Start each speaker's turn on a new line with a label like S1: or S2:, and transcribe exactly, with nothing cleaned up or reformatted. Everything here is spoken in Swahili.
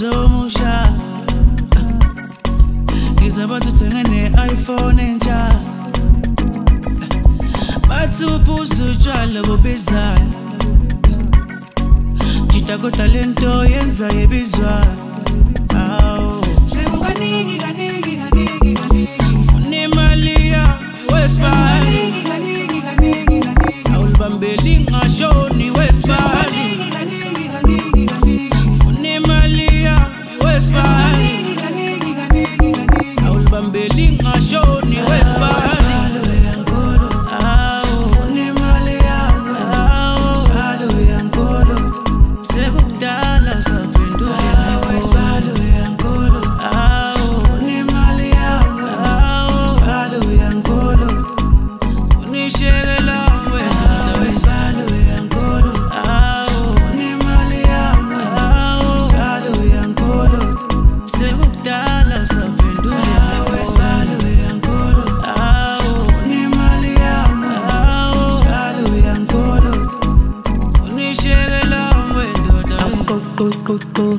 S1: uzomusha Ngizabathi uthenga ne-iPhone entsha Bathi uphuza utshwala bobizayo Jita kodwa lento yenza yebizwa Awu Sekukaningi kaningi kaningi kaningi Funa imali yami wesifani Kaningi kaningi kaningi kaningi Awulibambeli ngashoni wesifani Kaningi kaningi kaningi Funa imali yami wesifani Kaningi kaningi kaningi Awulibambeli ngashoni wesifani Go, go, go.